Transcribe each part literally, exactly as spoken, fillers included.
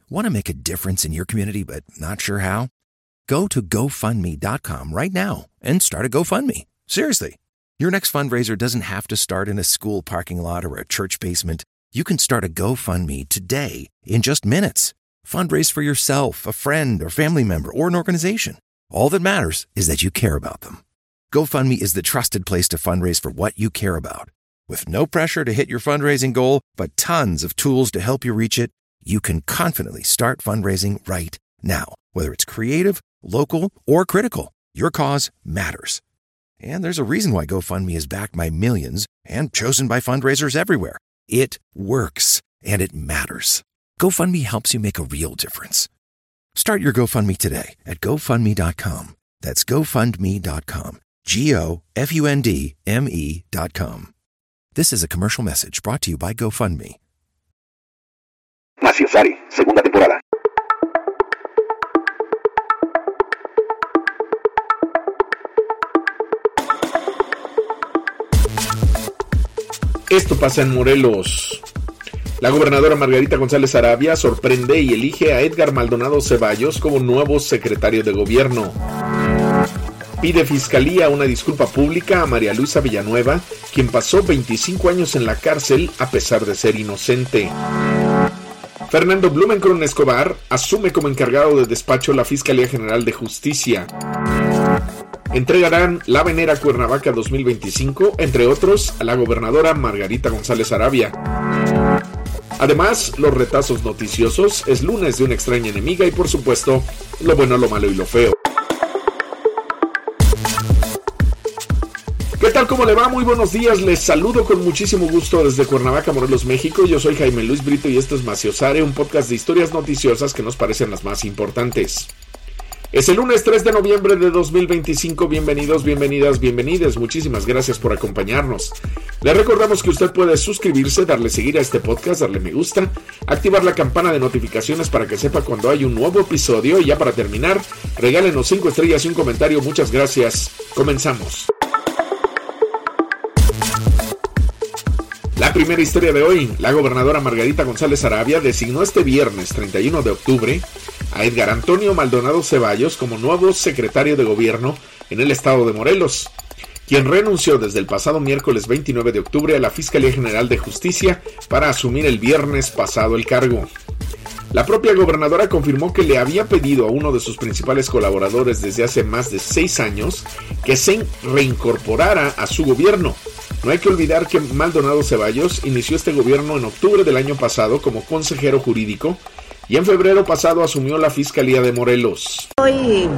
Want to make a difference in your community but not sure how? Go to go fund me dot com right now and start a GoFundMe. Seriously. Your next fundraiser doesn't have to start in a school parking lot or a church basement. You can start a GoFundMe today in just minutes. Fundraise for yourself, a friend, or family member, or an organization. All that matters is that you care about them. GoFundMe is the trusted place to fundraise for what you care about. With no pressure to hit your fundraising goal, but tons of tools to help you reach it, you can confidently start fundraising right now. Whether it's creative, local, or critical, your cause matters. And there's a reason why GoFundMe is backed by millions and chosen by fundraisers everywhere. It works, and it matters. GoFundMe helps you make a real difference. Start your GoFundMe today at go fund me dot com. That's go fund me dot com. G O F U N D M E dot com. This is a commercial message brought to you by GoFundMe. Maciosari, segunda temporada. Esto pasa en Morelos. La gobernadora Margarita González Arabia sorprende y elige a Edgar Maldonado Ceballos como nuevo secretario de gobierno. Pide Fiscalía una disculpa pública a María Luisa Villanueva, quien pasó veinticinco años en la cárcel a pesar de ser inocente. Fernando Blumenkron Escobar asume como encargado de despacho la Fiscalía General de Justicia. Entregarán la Venera Cuernavaca dos mil veinticinco, entre otros, a la gobernadora Margarita González Arabia. Además, los retazos noticiosos, es lunes de una extraña enemiga y, por supuesto, lo bueno, lo malo y lo feo. ¿Qué tal? ¿Cómo le va? Muy buenos días, les saludo con muchísimo gusto desde Cuernavaca, Morelos, México. Yo soy Jaime Luis Brito y esto es Maciosare, un podcast de historias noticiosas que nos parecen las más importantes. Es el lunes tres de noviembre de dos mil veinticinco, bienvenidos, bienvenidas, bienvenidas, muchísimas gracias por acompañarnos. Les recordamos que usted puede suscribirse, darle seguir a este podcast, darle me gusta, activar la campana de notificaciones para que sepa cuando hay un nuevo episodio y ya para terminar, regálenos cinco estrellas y un comentario, muchas gracias. Comenzamos. La primera historia de hoy, la gobernadora Margarita González Arabia designó este viernes treinta y uno de octubre a Edgar Antonio Maldonado Ceballos como nuevo secretario de gobierno en el estado de Morelos, quien renunció desde el pasado miércoles veintinueve de octubre a la Fiscalía General de Justicia para asumir el viernes pasado el cargo. La propia gobernadora confirmó que le había pedido a uno de sus principales colaboradores desde hace más de seis años que se reincorporara a su gobierno. No hay que olvidar que Maldonado Ceballos inició este gobierno en octubre del año pasado como consejero jurídico y en febrero pasado asumió la Fiscalía de Morelos. Hoy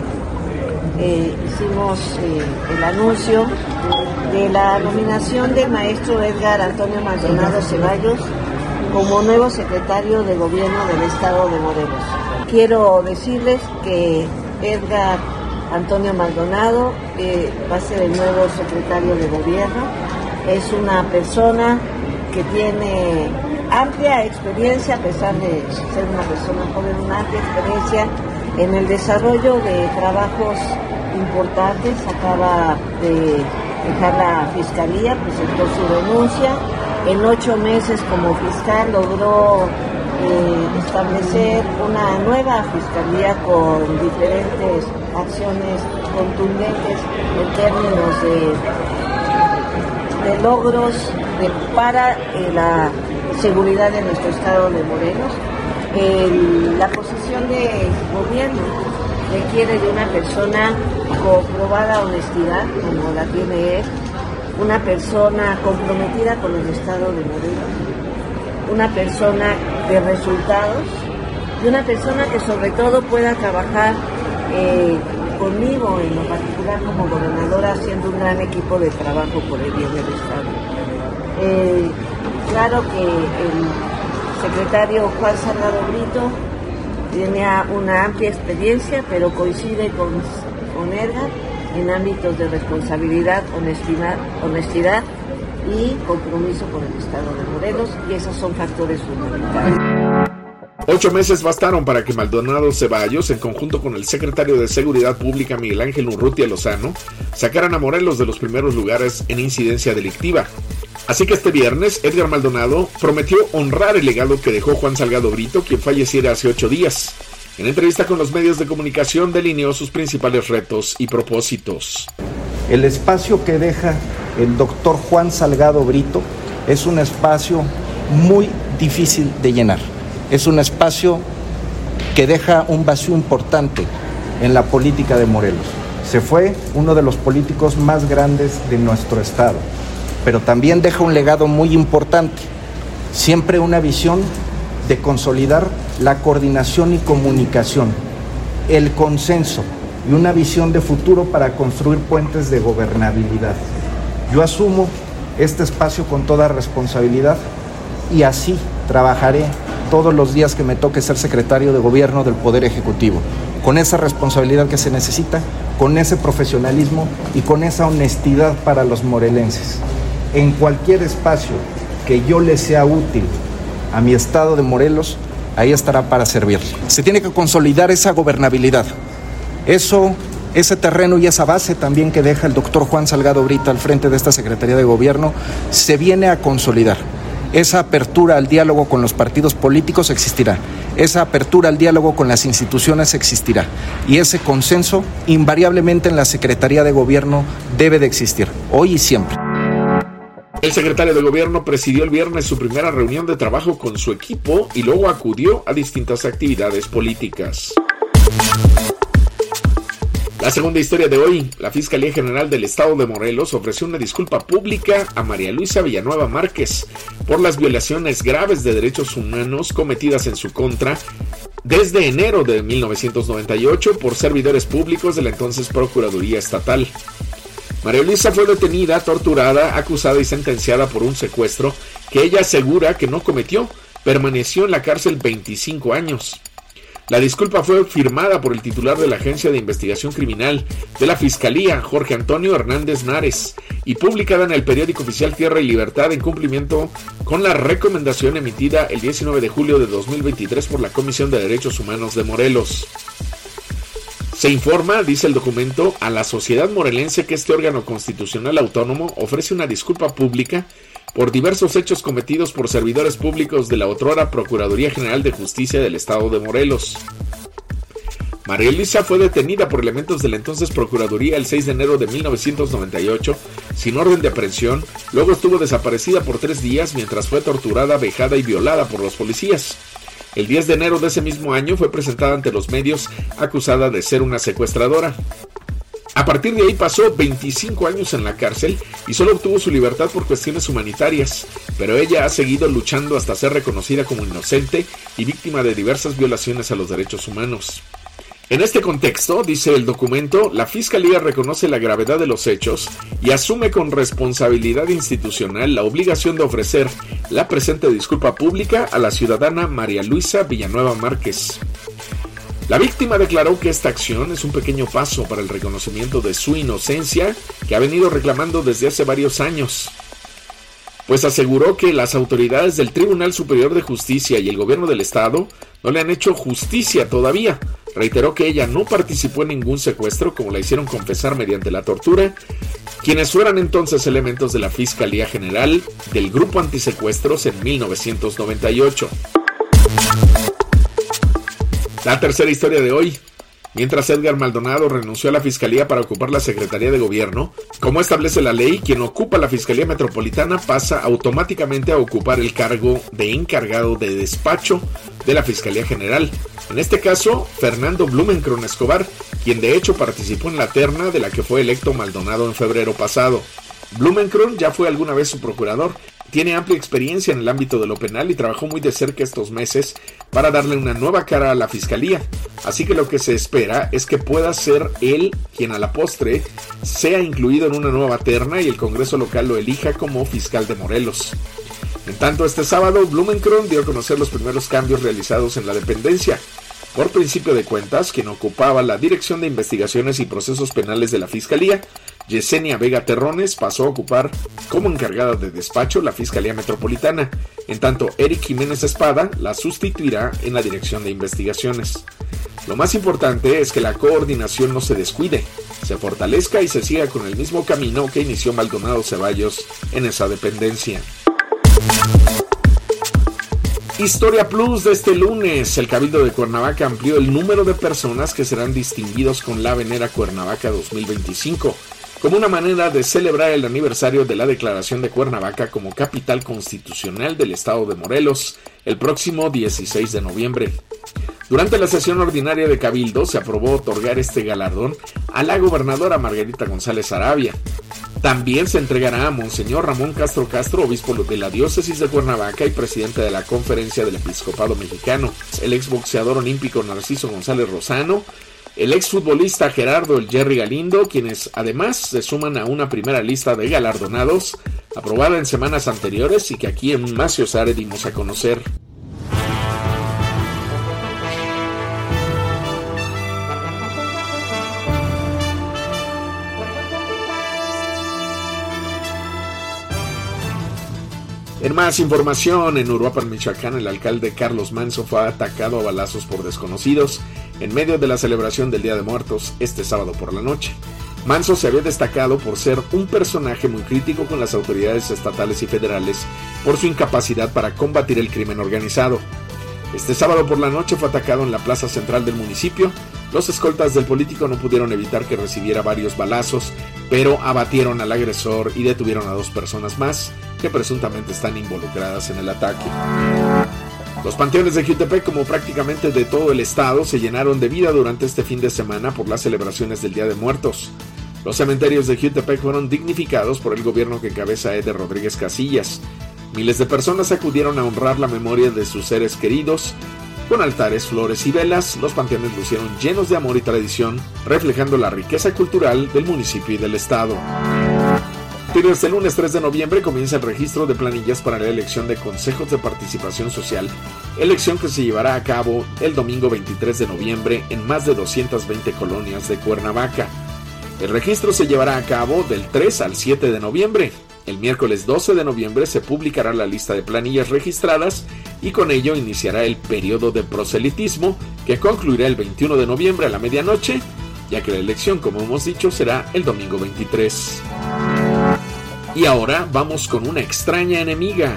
eh, hicimos eh, el anuncio de la nominación del maestro Edgar Antonio Maldonado Ceballos como nuevo secretario de gobierno del estado de Morelos. Quiero decirles que Edgar Antonio Maldonado eh, va a ser el nuevo secretario de gobierno. Es una persona que tiene amplia experiencia, a pesar de ser una persona joven, una amplia experiencia en el desarrollo de trabajos importantes. Acaba de dejar la fiscalía, presentó su renuncia. En ocho meses como fiscal logró eh, establecer una nueva fiscalía con diferentes acciones contundentes en términos de de logros de, para eh, la seguridad de nuestro estado de Morelos. El, la posición de gobierno requiere de una persona con probada honestidad, como la tiene él, una persona comprometida con el estado de Morelos, una persona de resultados y una persona que sobre todo pueda trabajar eh, conmigo en lo particular como gobernadora, haciendo un gran equipo de trabajo por el bien del Estado. Eh, claro que el secretario Juan Salgado Brito tiene una amplia experiencia, pero coincide con, con Edgar en ámbitos de responsabilidad, honestidad, honestidad y compromiso con el Estado de Morelos, y esos son factores fundamentales. Ocho meses bastaron para que Maldonado Ceballos, en conjunto con el secretario de Seguridad Pública Miguel Ángel Urrutia Lozano, sacaran a Morelos de los primeros lugares en incidencia delictiva. Así que este viernes, Edgar Maldonado prometió honrar el legado que dejó Juan Salgado Brito, quien falleciera hace ocho días. En entrevista con los medios de comunicación, delineó sus principales retos y propósitos. El espacio que deja el doctor Juan Salgado Brito es un espacio muy difícil de llenar. Es un espacio que deja un vacío importante en la política de Morelos. Se fue uno de los políticos más grandes de nuestro estado, pero también deja un legado muy importante, siempre una visión de consolidar la coordinación y comunicación, el consenso y una visión de futuro para construir puentes de gobernabilidad. Yo asumo este espacio con toda responsabilidad y así trabajaré todos los días que me toque ser secretario de Gobierno del Poder Ejecutivo, con esa responsabilidad que se necesita, con ese profesionalismo y con esa honestidad para los morelenses. En cualquier espacio que yo le sea útil a mi estado de Morelos, ahí estará para servir. Se tiene que consolidar esa gobernabilidad. Eso, ese terreno y esa base también que deja el doctor Juan Salgado Brito al frente de esta Secretaría de Gobierno, se viene a consolidar. Esa apertura al diálogo con los partidos políticos existirá. Esa apertura al diálogo con las instituciones existirá. Y ese consenso, invariablemente en la Secretaría de Gobierno, debe de existir, hoy y siempre. El secretario de Gobierno presidió el viernes su primera reunión de trabajo con su equipo y luego acudió a distintas actividades políticas. La segunda historia de hoy, la Fiscalía General del Estado de Morelos ofreció una disculpa pública a María Luisa Villanueva Márquez por las violaciones graves de derechos humanos cometidas en su contra desde enero de mil novecientos noventa y ocho por servidores públicos de la entonces Procuraduría Estatal. María Luisa fue detenida, torturada, acusada y sentenciada por un secuestro que ella asegura que no cometió. Permaneció en la cárcel veinticinco años. La disculpa fue firmada por el titular de la Agencia de Investigación Criminal de la Fiscalía, Jorge Antonio Hernández Nares, y publicada en el periódico oficial Tierra y Libertad en cumplimiento con la recomendación emitida el diecinueve de julio de dos mil veintitrés por la Comisión de Derechos Humanos de Morelos. Se informa, dice el documento, a la sociedad morelense que este órgano constitucional autónomo ofrece una disculpa pública por diversos hechos cometidos por servidores públicos de la otrora Procuraduría General de Justicia del Estado de Morelos. María Luisa fue detenida por elementos de la entonces Procuraduría el seis de enero de mil novecientos noventa y ocho sin orden de aprehensión, luego estuvo desaparecida por tres días mientras fue torturada, vejada y violada por los policías. El diez de enero de ese mismo año fue presentada ante los medios acusada de ser una secuestradora. A partir de ahí pasó veinticinco años en la cárcel y solo obtuvo su libertad por cuestiones humanitarias, pero ella ha seguido luchando hasta ser reconocida como inocente y víctima de diversas violaciones a los derechos humanos. En este contexto, dice el documento, la Fiscalía reconoce la gravedad de los hechos y asume con responsabilidad institucional la obligación de ofrecer la presente disculpa pública a la ciudadana María Luisa Villanueva Márquez. La víctima declaró que esta acción es un pequeño paso para el reconocimiento de su inocencia que ha venido reclamando desde hace varios años, pues aseguró que las autoridades del Tribunal Superior de Justicia y el gobierno del estado no le han hecho justicia todavía. Reiteró que ella no participó en ningún secuestro, como la hicieron confesar mediante la tortura, quienes fueran entonces elementos de la Fiscalía General del Grupo Antisecuestros en mil novecientos noventa y ocho. La tercera historia de hoy. Mientras Edgar Maldonado renunció a la Fiscalía para ocupar la Secretaría de Gobierno, como establece la ley, quien ocupa la Fiscalía Metropolitana pasa automáticamente a ocupar el cargo de encargado de despacho de la Fiscalía General. En este caso, Fernando Blumenkron Escobar, quien de hecho participó en la terna de la que fue electo Maldonado en febrero pasado. Blumenkron ya fue alguna vez su procurador. Tiene amplia experiencia en el ámbito de lo penal y trabajó muy de cerca estos meses para darle una nueva cara a la Fiscalía. Así que lo que se espera es que pueda ser él quien a la postre sea incluido en una nueva terna y el Congreso local lo elija como fiscal de Morelos. En tanto, este sábado, Blumenkron dio a conocer los primeros cambios realizados en la dependencia. Por principio de cuentas, quien ocupaba la Dirección de Investigaciones y Procesos Penales de la Fiscalía, Yesenia Vega Terrones, pasó a ocupar como encargada de despacho la Fiscalía Metropolitana. En tanto, Eric Jiménez Espada la sustituirá en la Dirección de Investigaciones. Lo más importante es que la coordinación no se descuide. se fortalezca y se siga con el mismo camino que inició Maldonado Ceballos en esa dependencia. Historia Plus de este lunes. El Cabildo de Cuernavaca amplió el número de personas que serán distinguidos con la Venera Cuernavaca dos mil veinticinco, como una manera de celebrar el aniversario de la declaración de Cuernavaca como capital constitucional del estado de Morelos, el próximo dieciséis de noviembre. Durante la sesión ordinaria de Cabildo se aprobó otorgar este galardón a la gobernadora Margarita González Arabia. También se entregará a Monseñor Ramón Castro Castro, obispo de la diócesis de Cuernavaca y presidente de la Conferencia del Episcopado Mexicano, el exboxeador olímpico Narciso González Rosano, el exfutbolista Gerardo El Jerry Galindo, quienes además se suman a una primera lista de galardonados aprobada en semanas anteriores y que aquí en Maciosare dimos a conocer. En más información, en Uruapan, Michoacán, el alcalde Carlos Manso fue atacado a balazos por desconocidos en medio de la celebración del Día de Muertos este sábado por la noche. Manso se había destacado por ser un personaje muy crítico con las autoridades estatales y federales por su incapacidad para combatir el crimen organizado. Este sábado por la noche fue atacado en la plaza central del municipio. Los escoltas del político no pudieron evitar que recibiera varios balazos, pero abatieron al agresor y detuvieron a dos personas más que presuntamente están involucradas en el ataque. Los panteones de Jiutepec, como prácticamente de todo el estado, se llenaron de vida durante este fin de semana por las celebraciones del Día de Muertos. Los cementerios de Jiutepec fueron dignificados por el gobierno que encabeza Eder Rodríguez Casillas. Miles de personas acudieron a honrar la memoria de sus seres queridos. Con altares, flores y velas, los panteones lucieron llenos de amor y tradición, reflejando la riqueza cultural del municipio y del estado. Y desde el lunes tres de noviembre comienza el registro de planillas para la elección de consejos de participación social, elección que se llevará a cabo el domingo veintitrés de noviembre en más de doscientas veinte colonias de Cuernavaca. El registro se llevará a cabo del tres al siete de noviembre. El miércoles doce de noviembre se publicará la lista de planillas registradas y con ello iniciará el periodo de proselitismo que concluirá el veintiuno de noviembre a la medianoche, ya que la elección, como hemos dicho, será el domingo veintitrés. Y ahora vamos con una extraña enemiga.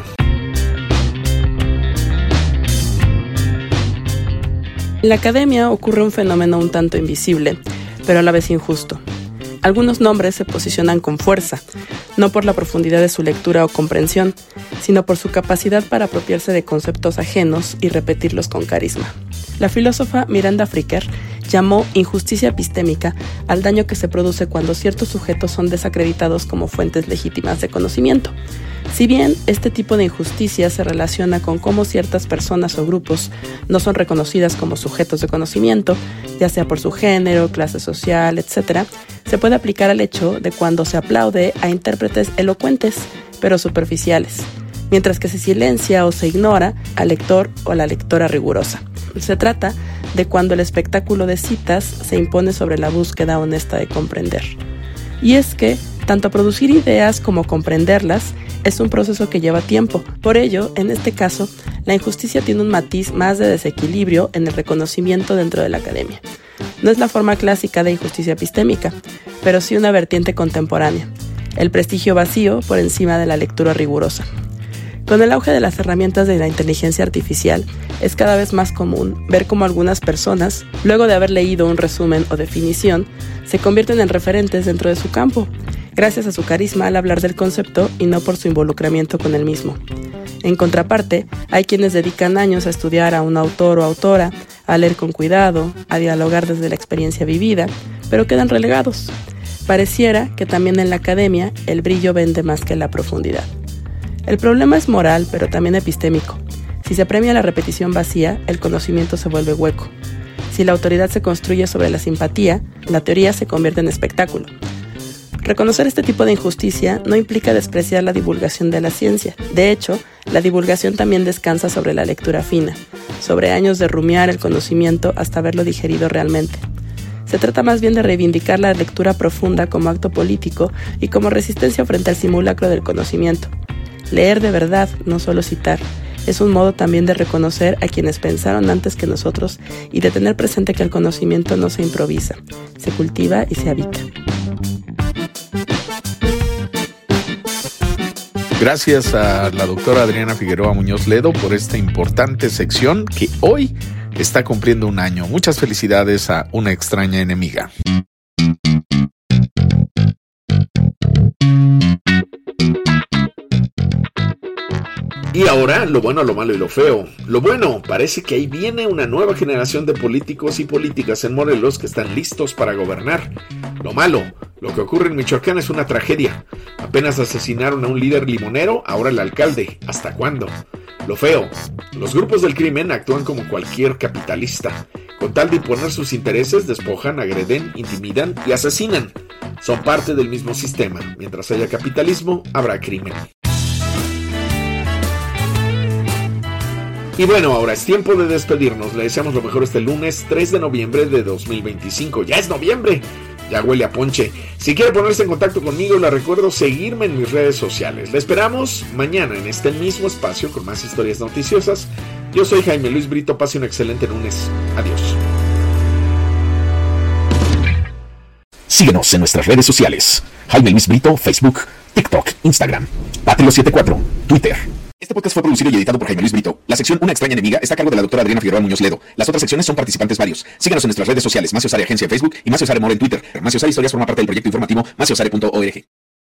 En la academia ocurre un fenómeno un tanto invisible, pero a la vez injusto. Algunos nombres se posicionan con fuerza, no por la profundidad de su lectura o comprensión, sino por su capacidad para apropiarse de conceptos ajenos y repetirlos con carisma. La filósofa Miranda Fricker llamó injusticia epistémica al daño que se produce cuando ciertos sujetos son desacreditados como fuentes legítimas de conocimiento. Si bien este tipo de injusticia se relaciona con cómo ciertas personas o grupos no son reconocidas como sujetos de conocimiento, ya sea por su género, clase social, etcétera, se puede aplicar al hecho de cuando se aplaude a intérpretes elocuentes, pero superficiales, mientras que se silencia o se ignora al lector o a la lectora rigurosa. Se trata de cuando el espectáculo de citas se impone sobre la búsqueda honesta de comprender. Y es que, tanto producir ideas como comprenderlas es un proceso que lleva tiempo. Por ello, en este caso, la injusticia tiene un matiz más de desequilibrio en el reconocimiento dentro de la academia. No es la forma clásica de injusticia epistémica, pero sí una vertiente contemporánea, el prestigio vacío por encima de la lectura rigurosa. Con el auge de las herramientas de la inteligencia artificial, es cada vez más común ver cómo algunas personas, luego de haber leído un resumen o definición, se convierten en referentes dentro de su campo, gracias a su carisma al hablar del concepto y no por su involucramiento con el mismo. En contraparte, hay quienes dedican años a estudiar a un autor o autora, a leer con cuidado, a dialogar desde la experiencia vivida, pero quedan relegados. Pareciera que también en la academia el brillo vende más que la profundidad. El problema es moral, pero también epistémico. Si se premia la repetición vacía, el conocimiento se vuelve hueco. Si la autoridad se construye sobre la simpatía, la teoría se convierte en espectáculo. Reconocer este tipo de injusticia no implica despreciar la divulgación de la ciencia. De hecho, la divulgación también descansa sobre la lectura fina, sobre años de rumiar el conocimiento hasta haberlo digerido realmente. Se trata más bien de reivindicar la lectura profunda como acto político y como resistencia frente al simulacro del conocimiento. Leer de verdad, no solo citar, Es un modo también de reconocer a quienes pensaron antes que nosotros y de tener presente que el conocimiento no se improvisa, se cultiva y se habita. Gracias a la doctora Adriana Figueroa Muñoz Ledo por esta importante sección que hoy está cumpliendo un año. Muchas felicidades a Una extraña enemiga. Y ahora, lo bueno, lo malo y lo feo. Lo bueno, parece que ahí viene una nueva generación de políticos y políticas en Morelos que están listos para gobernar. Lo malo, lo que ocurre en Michoacán es una tragedia. Apenas asesinaron a un líder limonero, ahora el alcalde. ¿Hasta cuándo? Lo feo, los grupos del crimen actúan como cualquier capitalista. Con tal de imponer sus intereses, despojan, agreden, intimidan y asesinan. Son parte del mismo sistema. Mientras haya capitalismo, habrá crimen. Y bueno, ahora es tiempo de despedirnos. Le deseamos lo mejor este lunes tres de noviembre de dos mil veinticinco. ¡Ya es noviembre! Ya huele a ponche. Si quiere ponerse en contacto conmigo, le recuerdo seguirme en mis redes sociales. Le esperamos mañana en este mismo espacio con más historias noticiosas. Yo soy Jaime Luis Brito. Pase un excelente lunes. Adiós. Síguenos en nuestras redes sociales. Jaime Luis Brito, Facebook, TikTok, Instagram. Patrio setenta y cuatro, Twitter. Este podcast fue producido y editado por Jaime Luis Brito. La sección Una extraña enemiga está a cargo de la doctora Adriana Figueroa Muñoz Ledo. Las otras secciones son participantes varios. Síganos en nuestras redes sociales, Macio Sare Agencia en Facebook y Macio Sare More en Twitter. Macio Sare Historias forma parte del proyecto informativo macio sare punto org.